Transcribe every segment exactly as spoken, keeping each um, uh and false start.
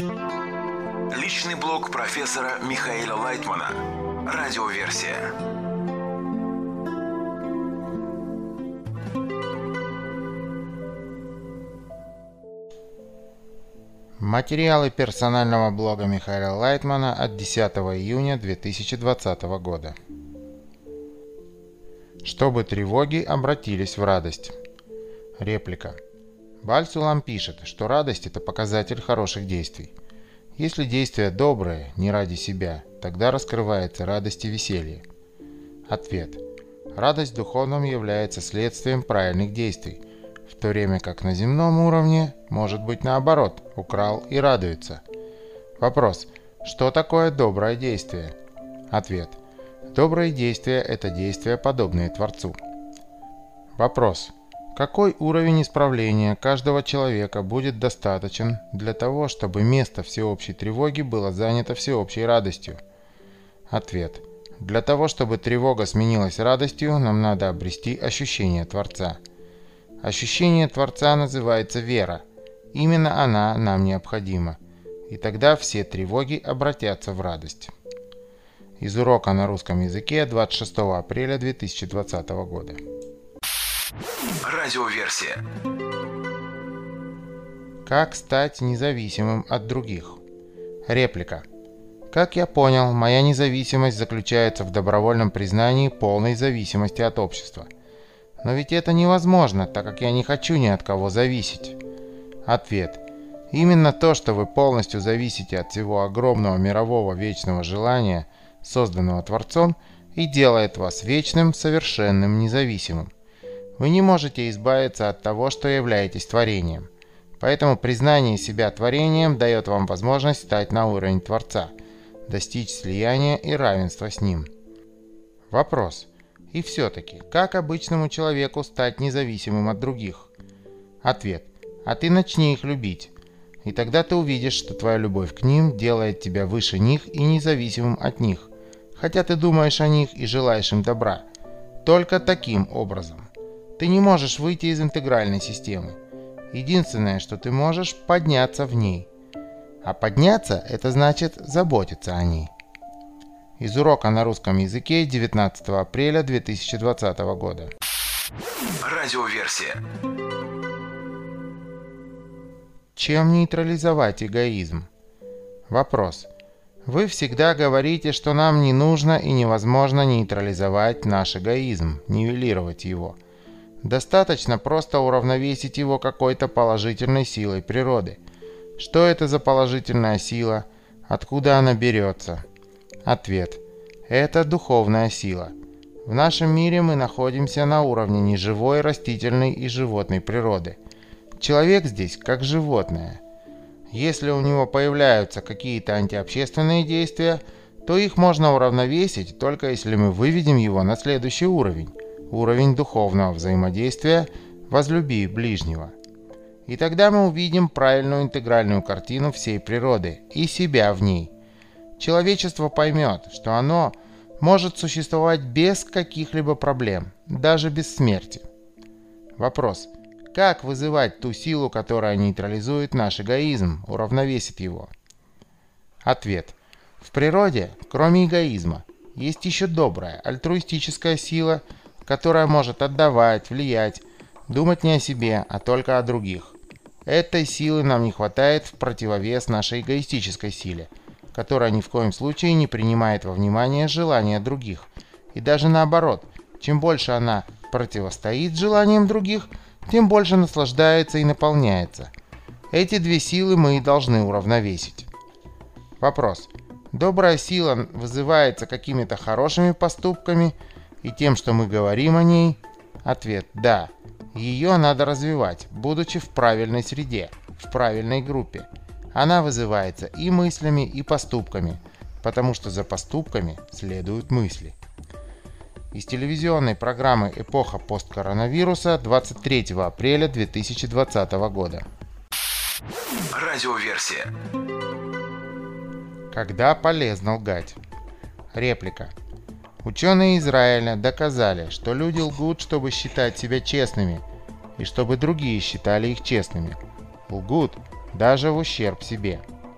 Личный блог профессора Михаила Лайтмана. Радиоверсия. Материалы персонального блога Михаила Лайтмана от десятого июня две тысячи двадцатого года. Чтобы тревоги обратились в радость. Реплика. Бальсулам пишет, что радость – это показатель хороших действий. Если действия добрые, не ради себя, тогда раскрывается радость и веселье. Ответ. Радость в духовном является следствием правильных действий, в то время как на земном уровне может быть наоборот, украл и радуется. Вопрос. Что такое доброе действие? Ответ. Добрые действия – это действия, подобные Творцу. Вопрос. Какой уровень исправления каждого человека будет достаточен для того, чтобы место всеобщей тревоги было занято всеобщей радостью? Ответ. Для того, чтобы тревога сменилась радостью, нам надо обрести ощущение Творца. Ощущение Творца называется вера. Именно она нам необходима. И тогда все тревоги обратятся в радость. Из урока на русском языке двадцать шестого апреля две тысячи двадцатого года. Радиоверсия. Как стать независимым от других? Реплика. Как я понял, моя независимость заключается в добровольном признании полной зависимости от общества. Но ведь это невозможно, так как я не хочу ни от кого зависеть. Ответ. Именно то, что вы полностью зависите от всего огромного мирового вечного желания, созданного Творцом, и делает вас вечным, совершенным, независимым. Вы не можете избавиться от того, что являетесь творением. Поэтому признание себя творением дает вам возможность стать на уровень Творца, достичь слияния и равенства с Ним. Вопрос. И все-таки, как обычному человеку стать независимым от других? Ответ. А ты начни их любить. И тогда ты увидишь, что твоя любовь к ним делает тебя выше них и независимым от них, хотя ты думаешь о них и желаешь им добра. Только таким образом. Ты не можешь выйти из интегральной системы. Единственное, что ты можешь, подняться в ней. А подняться – это значит заботиться о ней. Из урока на русском языке девятнадцатого апреля две тысячи двадцатого года. Радиоверсия. Чем нейтрализовать эгоизм? Вопрос. Вы всегда говорите, что нам не нужно и невозможно нейтрализовать наш эгоизм, нивелировать его. Достаточно просто уравновесить его какой-то положительной силой природы. Что это за положительная сила? Откуда она берется? Ответ. Это духовная сила. В нашем мире мы находимся на уровне неживой, растительной и животной природы. Человек здесь как животное. Если у него появляются какие-то антиобщественные действия, то их можно уравновесить, только если мы выведем его на следующий уровень. Уровень духовного взаимодействия «возлюби ближнего». И тогда мы увидим правильную интегральную картину всей природы и себя в ней. Человечество поймет, что оно может существовать без каких-либо проблем, даже без смерти. Вопрос. Как вызывать ту силу, которая нейтрализует наш эгоизм, уравновесит его? Ответ. В природе, кроме эгоизма, есть еще добрая, альтруистическая сила, которая может отдавать, влиять, думать не о себе, а только о других. Этой силы нам не хватает в противовес нашей эгоистической силе, которая ни в коем случае не принимает во внимание желания других. И даже наоборот, чем больше она противостоит желаниям других, тем больше наслаждается и наполняется. Эти две силы мы и должны уравновесить. Вопрос. Добрая сила вызывается какими-то хорошими поступками и тем, что мы говорим о ней? Ответ – да. Ее надо развивать, будучи в правильной среде, в правильной группе. Она вызывается и мыслями, и поступками, потому что за поступками следуют мысли. Из телевизионной программы «Эпоха посткоронавируса» двадцать третьего апреля две тысячи двадцатого года. Радиоверсия. Когда полезно лгать? Реплика. Ученые Израиля доказали, что люди лгут, чтобы считать себя честными, и чтобы другие считали их честными. Лгут даже в ущерб себе.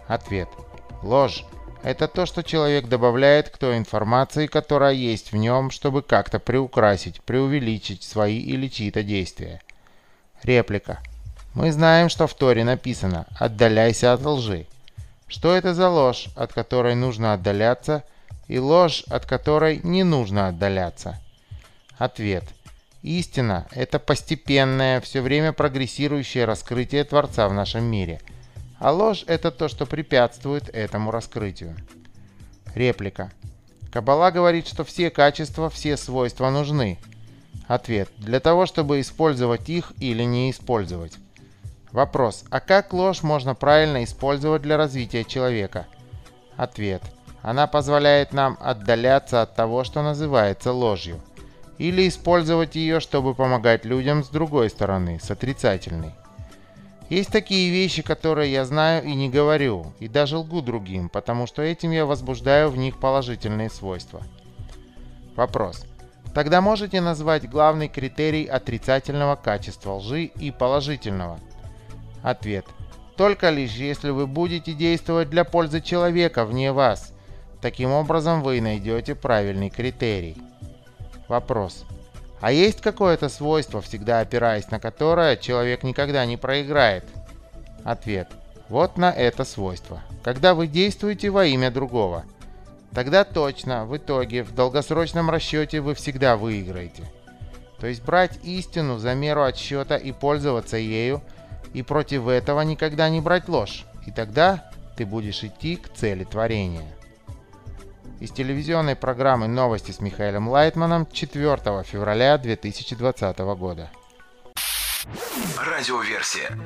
Ответ. Ложь – это то, что человек добавляет к той информации, которая есть в нем, чтобы как-то приукрасить, преувеличить свои или чьи-то действия. Реплика. Мы знаем, что в Торе написано «отдаляйся от лжи». Что это за ложь, от которой нужно отдаляться, и ложь, от которой не нужно отдаляться? Ответ. Истина – это постепенное, все время прогрессирующее раскрытие Творца в нашем мире, а ложь – это то, что препятствует этому раскрытию. Реплика. Каббала говорит, что все качества, все свойства нужны. Ответ. Для того, чтобы использовать их или не использовать. Вопрос. А как ложь можно правильно использовать для развития человека? Ответ. Она позволяет нам отдаляться от того, что называется ложью, или использовать ее, чтобы помогать людям с другой стороны, с отрицательной. Есть такие вещи, которые я знаю и не говорю, и даже лгу другим, потому что этим я возбуждаю в них положительные свойства. Вопрос. Тогда можете назвать главный критерий отрицательного качества лжи и положительного? Ответ. Только лишь если вы будете действовать для пользы человека вне вас. Таким образом вы найдете правильный критерий. Вопрос. А есть какое-то свойство, всегда опираясь на которое человек никогда не проиграет? Ответ. Вот на это свойство. Когда вы действуете во имя другого. Тогда точно, в итоге, в долгосрочном расчете вы всегда выиграете. То есть брать истину за меру отсчета и пользоваться ею, и против этого никогда не брать ложь. И тогда ты будешь идти к цели творения. Из телевизионной программы «Новости» с Михаилом Лайтманом четвёртого февраля две тысячи двадцатого года. Радиоверсия.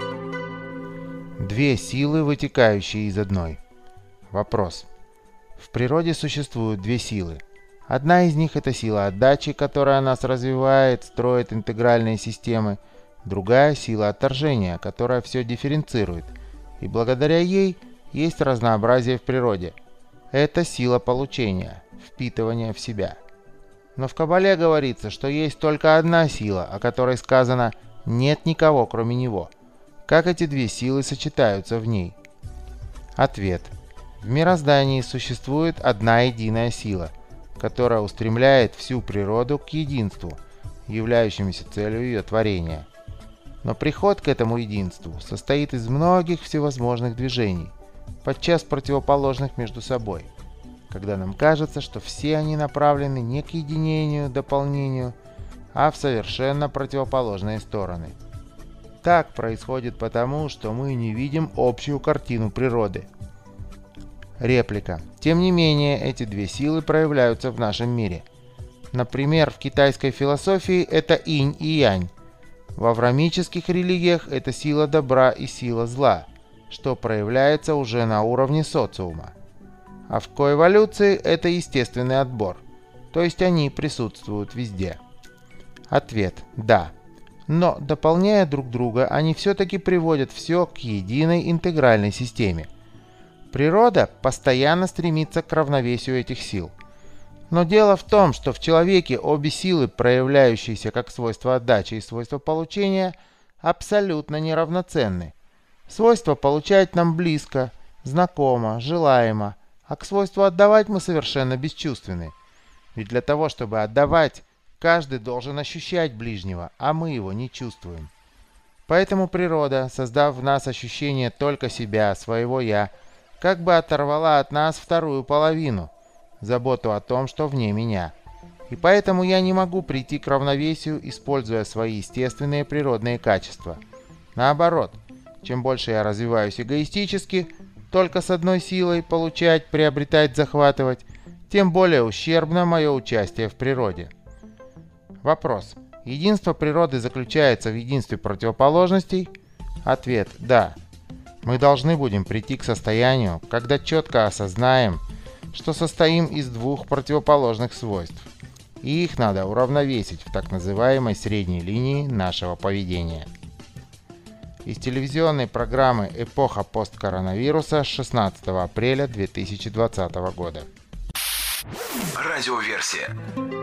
Две силы, вытекающие из одной. Вопрос. В природе существуют две силы. Одна из них – это сила отдачи, которая нас развивает, строит интегральные системы. Другая – сила отторжения, которая все дифференцирует. И благодаря ей есть разнообразие в природе. Это сила получения, впитывания в себя. Но в Каббале говорится, что есть только одна сила, о которой сказано «нет никого, кроме него». Как эти две силы сочетаются в ней? Ответ. В мироздании существует одна единая сила, которая устремляет всю природу к единству, являющемуся целью ее творения. Но приход к этому единству состоит из многих всевозможных движений, подчас противоположных между собой, когда нам кажется, что все они направлены не к единению, дополнению, а в совершенно противоположные стороны. Так происходит потому, что мы не видим общую картину природы. Реплика. Тем не менее, эти две силы проявляются в нашем мире. Например, в китайской философии это инь и янь. В авраамических религиях это сила добра и сила зла, что проявляется уже на уровне социума. А в коэволюции это естественный отбор, то есть они присутствуют везде. Ответ – да. Но, дополняя друг друга, они все-таки приводят все к единой интегральной системе. Природа постоянно стремится к равновесию этих сил. Но дело в том, что в человеке обе силы, проявляющиеся как свойство отдачи и свойство получения, абсолютно неравноценны. Свойство получать нам близко, знакомо, желаемо, а к свойству отдавать мы совершенно бесчувственны. Ведь для того, чтобы отдавать, каждый должен ощущать ближнего, а мы его не чувствуем. Поэтому природа, создав в нас ощущение только себя, своего «я», как бы оторвала от нас вторую половину, заботу о том, что вне меня. И поэтому я не могу прийти к равновесию, используя свои естественные природные качества. Наоборот, чем больше я развиваюсь эгоистически, только с одной силой получать, приобретать, захватывать, тем более ущербно мое участие в природе. Вопрос. Единство природы заключается в единстве противоположностей? Ответ – да. Мы должны будем прийти к состоянию, когда четко осознаем, что состоим из двух противоположных свойств, и их надо уравновесить в так называемой средней линии нашего поведения. Из телевизионной программы «Эпоха посткоронавируса» шестнадцатого апреля две тысячи двадцатого года. Радиоверсия.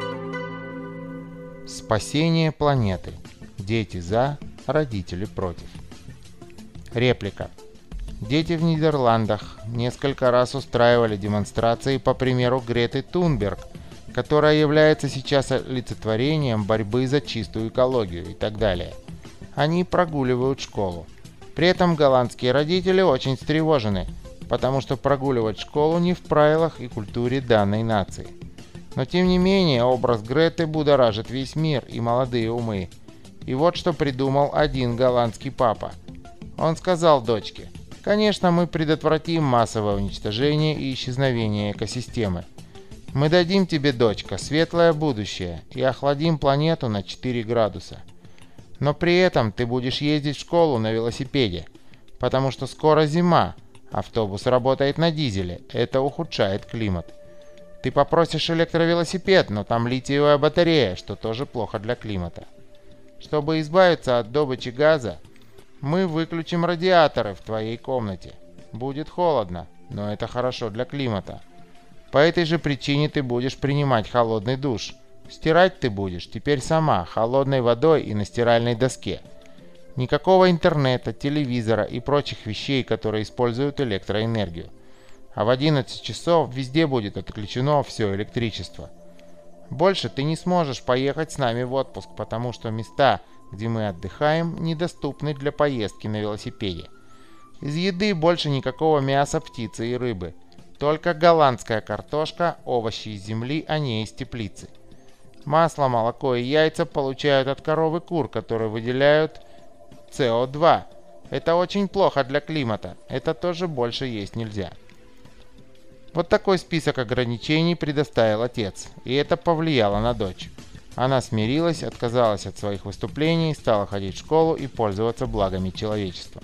Спасение планеты. Дети за, родители против. Реплика. Дети в Нидерландах несколько раз устраивали демонстрации по примеру Греты Тунберг, которая является сейчас олицетворением борьбы за чистую экологию и так далее. Они прогуливают школу. При этом голландские родители очень встревожены, потому что прогуливать школу не в правилах и культуре данной нации. Но тем не менее образ Греты будоражит весь мир и молодые умы. И вот что придумал один голландский папа. Он сказал дочке: «Конечно, мы предотвратим массовое уничтожение и исчезновение экосистемы. Мы дадим тебе, дочка, светлое будущее и охладим планету на четыре градуса. Но при этом ты будешь ездить в школу на велосипеде, потому что скоро зима, автобус работает на дизеле, это ухудшает климат. Ты попросишь электровелосипед, но там литиевая батарея, что тоже плохо для климата. Чтобы избавиться от добычи газа, мы выключим радиаторы в твоей комнате. Будет холодно, но это хорошо для климата. По этой же причине ты будешь принимать холодный душ. Стирать ты будешь теперь сама, холодной водой и на стиральной доске. Никакого интернета, телевизора и прочих вещей, которые используют электроэнергию. А в одиннадцать часов везде будет отключено все электричество. Больше ты не сможешь поехать с нами в отпуск, потому что места, где мы отдыхаем, недоступны для поездки на велосипеде. Из еды больше никакого мяса, птицы и рыбы. Только голландская картошка, овощи из земли, а не из теплицы. Масло, молоко и яйца получают от коров и кур, которые выделяют С О два. Это очень плохо для климата. Это тоже больше есть нельзя. Вот такой список ограничений предоставил отец, и это повлияло на дочь. Она смирилась, отказалась от своих выступлений, стала ходить в школу и пользоваться благами человечества.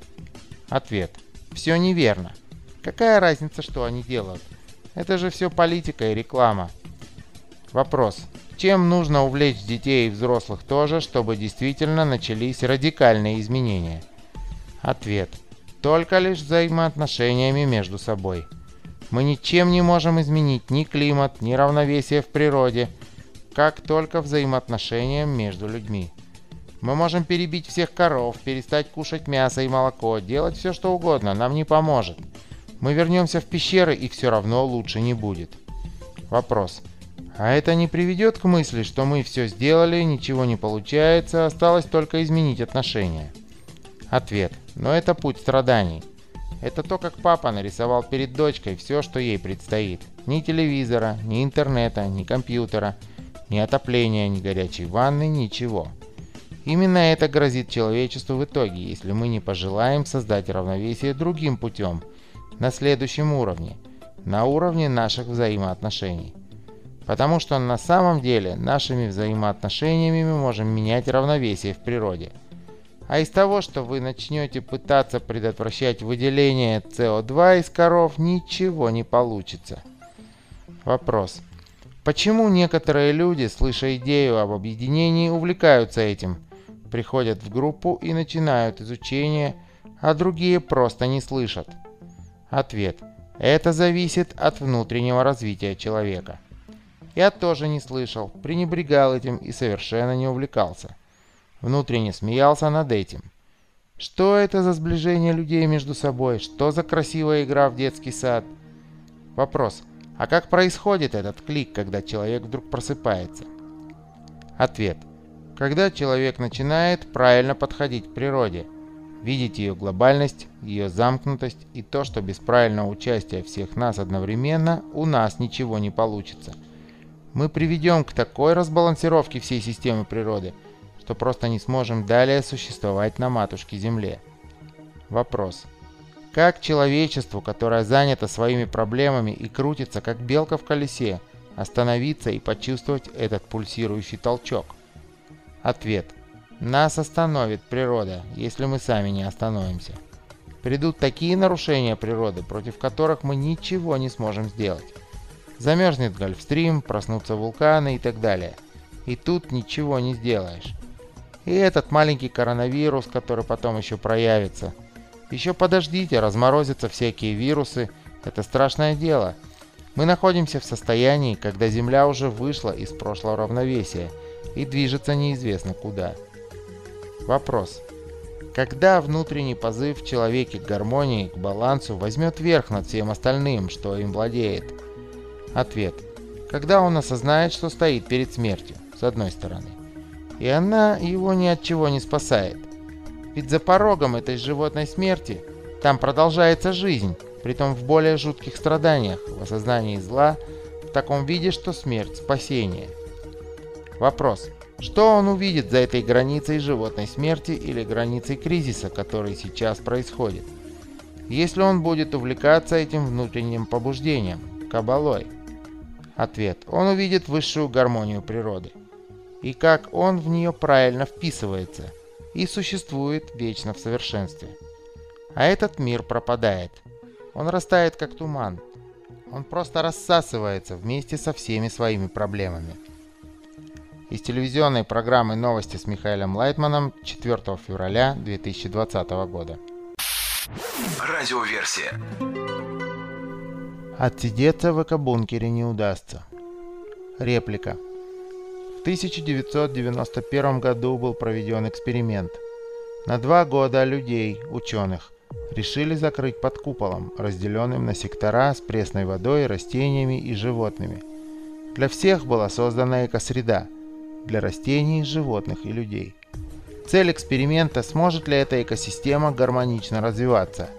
Ответ. Все неверно. Какая разница, что они делают? Это же все политика и реклама. Вопрос. Чем нужно увлечь детей и взрослых тоже, чтобы действительно начались радикальные изменения? Ответ. Только лишь взаимоотношениями между собой. Мы ничем не можем изменить ни климат, ни равновесие в природе, как только взаимоотношениям между людьми. Мы можем перебить всех коров, перестать кушать мясо и молоко, делать все что угодно, нам не поможет. Мы вернемся в пещеры, и все равно лучше не будет. Вопрос. А это не приведет к мысли, что мы все сделали, ничего не получается, осталось только изменить отношения? Ответ. Но это путь страданий. Это то, как папа нарисовал перед дочкой все, что ей предстоит. Ни телевизора, ни интернета, ни компьютера, ни отопления, ни горячей ванны, ничего. Именно это грозит человечеству в итоге, если мы не пожелаем создать равновесие другим путем, на следующем уровне, на уровне наших взаимоотношений. Потому что на самом деле нашими взаимоотношениями мы можем менять равновесие в природе. А из того, что вы начнете пытаться предотвращать выделение С О два из коров, ничего не получится. Вопрос. Почему некоторые люди, слыша идею об объединении, увлекаются этим, приходят в группу и начинают изучение, а другие просто не слышат? Ответ. Это зависит от внутреннего развития человека. Я тоже не слышал, пренебрегал этим и совершенно не увлекался. Внутренне смеялся над этим. Что это за сближение людей между собой? Что за красивая игра в детский сад? Вопрос. А как происходит этот клик, когда человек вдруг просыпается? Ответ. Когда человек начинает правильно подходить к природе, видеть ее глобальность, ее замкнутость и то, что без правильного участия всех нас одновременно у нас ничего не получится. Мы приведем к такой разбалансировке всей системы природы, что просто не сможем далее существовать на матушке Земле. Вопрос. Как человечеству, которое занято своими проблемами и крутится как белка в колесе, остановиться и почувствовать этот пульсирующий толчок? Ответ. Нас остановит природа, если мы сами не остановимся. Придут такие нарушения природы, против которых мы ничего не сможем сделать. Замерзнет Гольфстрим, проснутся вулканы и так далее. И тут ничего не сделаешь. И этот маленький коронавирус, который потом еще проявится. Еще подождите, разморозятся всякие вирусы. Это страшное дело. Мы находимся в состоянии, когда Земля уже вышла из прошлого равновесия и движется неизвестно куда. Вопрос. Когда внутренний позыв в человеке к гармонии, к балансу возьмет верх над всем остальным, что им владеет? Ответ. Когда он осознает, что стоит перед смертью, с одной стороны, и она его ни от чего не спасает. Ведь за порогом этой животной смерти там продолжается жизнь, притом в более жутких страданиях, в осознании зла, в таком виде, что смерть – спасение. Вопрос. Что он увидит за этой границей животной смерти или границей кризиса, который сейчас происходит? Если он будет увлекаться этим внутренним побуждением, каббалой? Ответ. Он увидит высшую гармонию природы. И как он в нее правильно вписывается и существует вечно в совершенстве. А этот мир пропадает. Он растает как туман. Он просто рассасывается вместе со всеми своими проблемами. Из телевизионной программы «Новости» с Михаилом Лайтманом четвёртого февраля две тысячи двадцатого года. Радиоверсия. Отсидеться в экобункере не удастся. Реплика. В тысяча девятьсот девяносто первом году был проведен эксперимент. На два года людей, ученых, решили закрыть под куполом, разделенным на сектора с пресной водой, растениями и животными. Для всех была создана экосреда. Для растений, животных и людей. Цель эксперимента – сможет ли эта экосистема гармонично развиваться.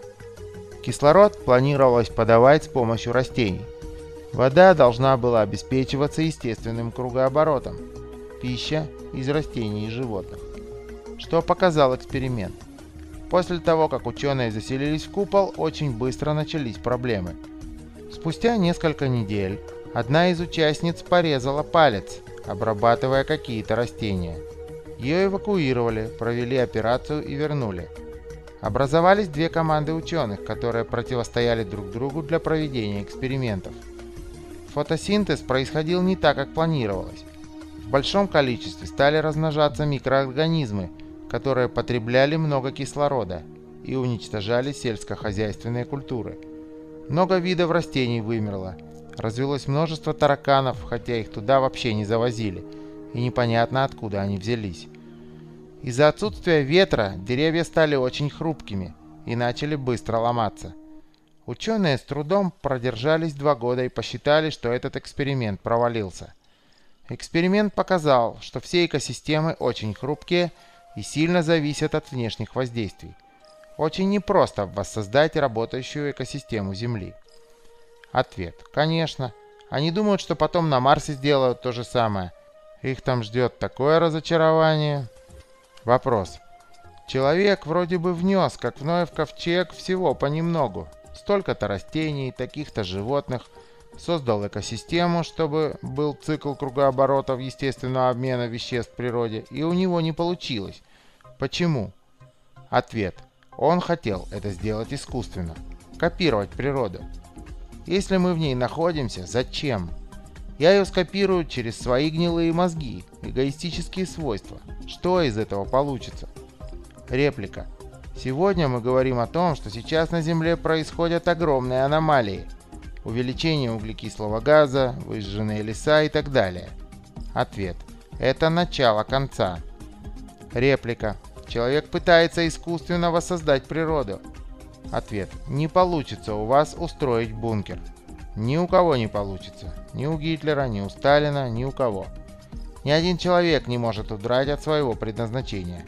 Кислород планировалось подавать с помощью растений. Вода должна была обеспечиваться естественным кругооборотом. Пища – из растений и животных. Что показал эксперимент? После того, как ученые заселились в купол, очень быстро начались проблемы. Спустя несколько недель одна из участниц порезала палец, обрабатывая какие-то растения. Ее эвакуировали, провели операцию и вернули. Образовались две команды ученых, которые противостояли друг другу для проведения экспериментов. Фотосинтез происходил не так, как планировалось. В большом количестве стали размножаться микроорганизмы, которые потребляли много кислорода и уничтожали сельскохозяйственные культуры. Много видов растений вымерло. Развелось множество тараканов, хотя их туда вообще не завозили, и непонятно, откуда они взялись. Из-за отсутствия ветра деревья стали очень хрупкими и начали быстро ломаться. Ученые с трудом продержались два года и посчитали, что этот эксперимент провалился. Эксперимент показал, что все экосистемы очень хрупкие и сильно зависят от внешних воздействий. Очень непросто воссоздать работающую экосистему Земли. Ответ. Конечно. Они думают, что потом на Марсе сделают то же самое. Их там ждет такое разочарование. Вопрос. Человек вроде бы внес, как в Ноев ковчег, всего понемногу. Столько-то растений, таких-то животных. Создал экосистему, чтобы был цикл кругооборотов естественного обмена веществ в природе, и у него не получилось. Почему? Ответ. Он хотел это сделать искусственно. Копировать природу. Если мы в ней находимся, зачем? Я ее скопирую через свои гнилые мозги, эгоистические свойства. Что из этого получится? Реплика. Сегодня мы говорим о том, что сейчас на Земле происходят огромные аномалии. Увеличение углекислого газа, выжженные леса и так далее. Ответ. Это начало конца. Реплика. Человек пытается искусственно воссоздать природу. Ответ. Не получится у вас устроить бункер. Ни у кого не получится. Ни у Гитлера, ни у Сталина, ни у кого. Ни один человек не может удрать от своего предназначения.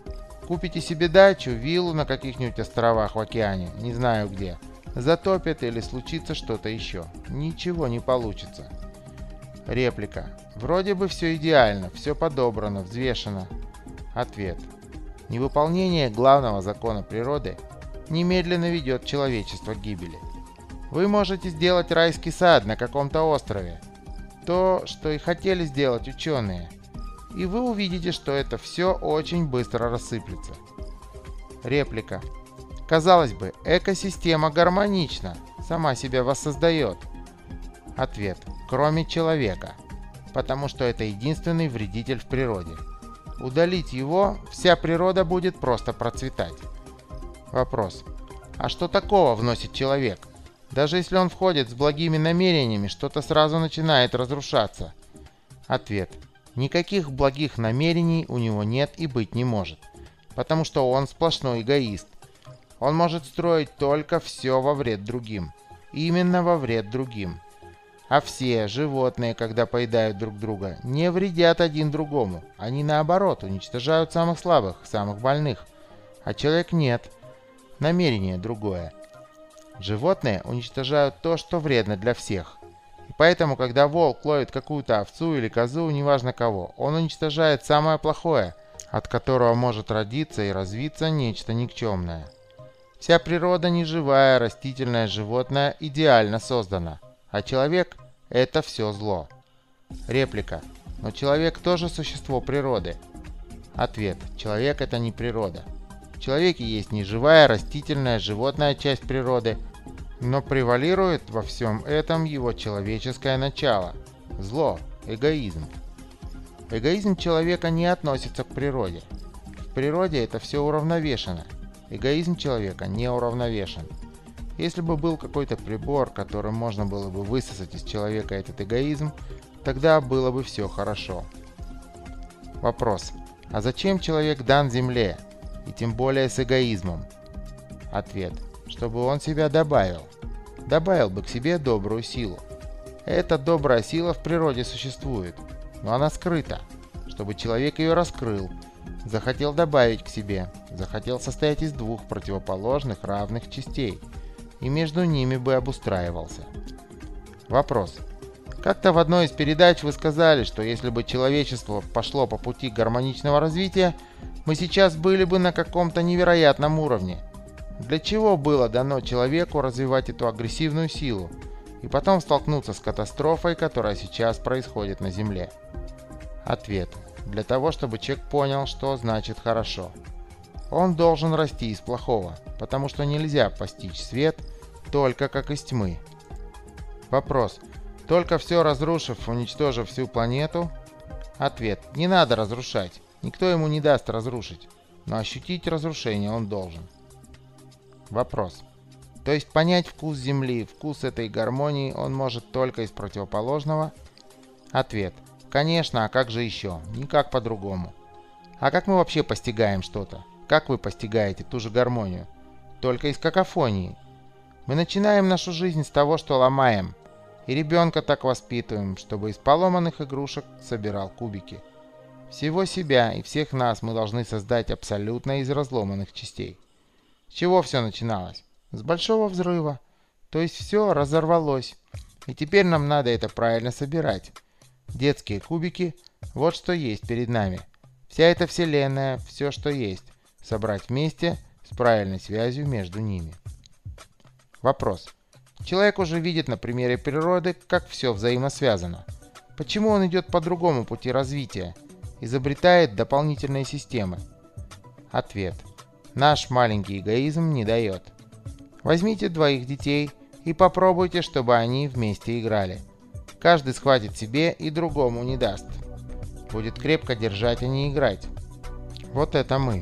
Купите себе дачу, виллу на каких-нибудь островах в океане, не знаю где. Затопят или случится что-то еще. Ничего не получится. Реплика. Вроде бы все идеально, все подобрано, взвешено. Ответ. Невыполнение главного закона природы немедленно ведет человечество к гибели. Вы можете сделать райский сад на каком-то острове. То, что и хотели сделать ученые. И вы увидите, что это все очень быстро рассыплется. Реплика. Казалось бы, экосистема гармонична, сама себя воссоздает. Ответ. Кроме человека. Потому что это единственный вредитель в природе. Удалить его, вся природа будет просто процветать. Вопрос. А что такого вносит человек? Даже если он входит с благими намерениями, что-то сразу начинает разрушаться. Ответ. Никаких благих намерений у него нет и быть не может. потому что он сплошной эгоист. Он может строить только все во вред другим. Именно во вред другим. А все животные, когда поедают друг друга, не вредят один другому. Они наоборот уничтожают самых слабых, самых больных. А человек нет. Намерение другое. Животные уничтожают то, что вредно для всех. И поэтому, когда волк ловит какую-то овцу или козу, неважно кого, он уничтожает самое плохое, от которого может родиться и развиться нечто никчемное. Вся природа неживая, растительное, животное идеально создана, а человек – это все зло. Реплика. Но человек тоже существо природы. Ответ. Человек – это не природа. В человеке есть неживая, растительная, животная часть природы, но превалирует во всем этом его человеческое начало – зло, эгоизм. Эгоизм человека не относится к природе. В природе это все уравновешено. Эгоизм человека не уравновешен. Если бы был какой-то прибор, которым можно было бы высосать из человека этот эгоизм, тогда было бы все хорошо. Вопрос. А зачем человек дан земле? И тем более с эгоизмом? Ответ. Чтобы он себя добавил. Добавил бы к себе добрую силу. Эта добрая сила в природе существует, но она скрыта. Чтобы человек ее раскрыл, захотел добавить к себе, захотел состоять из двух противоположных равных частей, и между ними бы обустраивался. Вопрос. Как-то в одной из передач вы сказали, что если бы человечество пошло по пути гармоничного развития, мы сейчас были бы на каком-то невероятном уровне. Для чего было дано человеку развивать эту агрессивную силу и потом столкнуться с катастрофой, которая сейчас происходит на Земле? Ответ. Для того, чтобы человек понял, что значит хорошо. Он должен расти из плохого, потому что нельзя постичь свет только как из тьмы. Вопрос. Только все разрушив, уничтожив всю планету? Ответ. Не надо разрушать. Никто ему не даст разрушить. Но ощутить разрушение он должен. Вопрос. То есть понять вкус Земли, вкус этой гармонии он может только из противоположного? Ответ. Конечно, а как же еще? Никак по-другому. А как мы вообще постигаем что-то? Как вы постигаете ту же гармонию? Только из какофонии. Мы начинаем нашу жизнь с того, что ломаем. И ребенка так воспитываем, чтобы из поломанных игрушек собирал кубики. Всего себя и всех нас мы должны создать абсолютно из разломанных частей. С чего все начиналось? С большого взрыва. То есть все разорвалось. И теперь нам надо это правильно собирать. Детские кубики – вот что есть перед нами. Вся эта вселенная, все, что есть. Собрать вместе с правильной связью между ними. Вопрос. Человек уже видит на примере природы, как все взаимосвязано. Почему он идет по другому пути развития? Изобретает дополнительные системы? Ответ. Наш маленький эгоизм не дает. Возьмите двоих детей и попробуйте, чтобы они вместе играли. Каждый схватит себе и другому не даст. Будет крепко держать, а не играть. Вот это мы.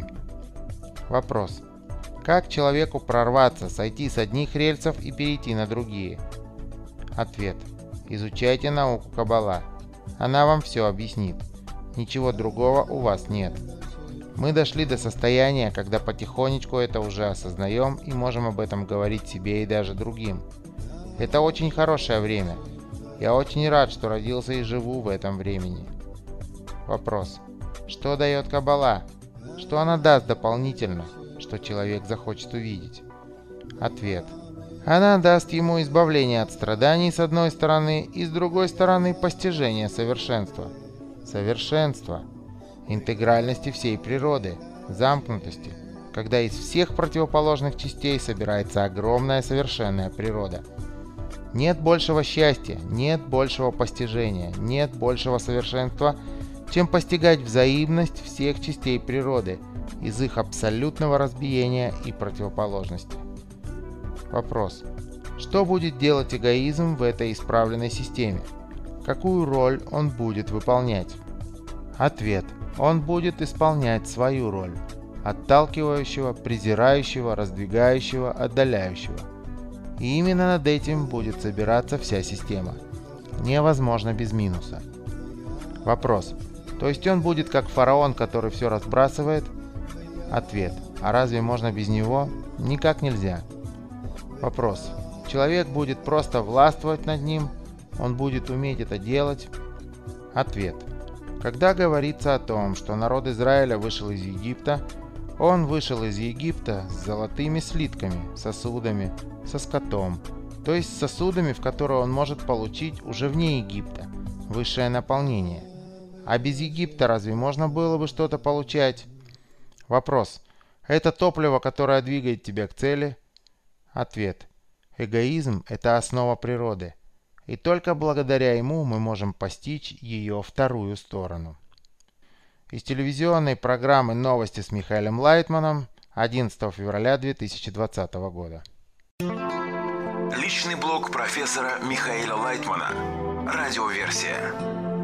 Вопрос. Как человеку прорваться, сойти с одних рельсов и перейти на другие? Ответ. Изучайте науку Каббала. Она вам все объяснит. Ничего другого у вас нет. Мы дошли до состояния, когда потихонечку это уже осознаем и можем об этом говорить себе и даже другим. Это очень хорошее время. Я очень рад, что родился и живу в этом времени. Вопрос. Что дает Каббала? Что она даст дополнительно, что человек захочет увидеть? Ответ. Она даст ему избавление от страданий с одной стороны и с другой стороны постижение совершенства. Совершенство. Интегральности всей природы, замкнутости, когда из всех противоположных частей собирается огромная совершенная природа. Нет большего счастья, нет большего постижения, нет большего совершенства, чем постигать взаимность всех частей природы из их абсолютного разбиения и противоположности. Вопрос. Что будет делать эгоизм в этой исправленной системе? Какую роль он будет выполнять? Ответ. Он будет исполнять свою роль – отталкивающего, презирающего, раздвигающего, отдаляющего. И именно над этим будет собираться вся система. Невозможно без минуса. Вопрос. То есть он будет как фараон, который все разбрасывает? Ответ. А разве можно без него? Никак нельзя. Вопрос. Человек будет просто властвовать над ним? Он будет уметь это делать? Ответ. Когда говорится о том, что народ Израиля вышел из Египта, он вышел из Египта с золотыми слитками, сосудами, со скотом, то есть с сосудами, в которые он может получить уже вне Египта высшее наполнение. А без Египта разве можно было бы что-то получать? Вопрос. Это топливо, которое двигает тебя к цели? Ответ. Эгоизм – это основа природы. И только благодаря ему мы можем постичь ее вторую сторону. Из телевизионной программы «Новости» с Михаилом Лайтманом одиннадцатого февраля две тысячи двадцатого года. Личный блог профессора Михаила Лайтмана. Радиоверсия.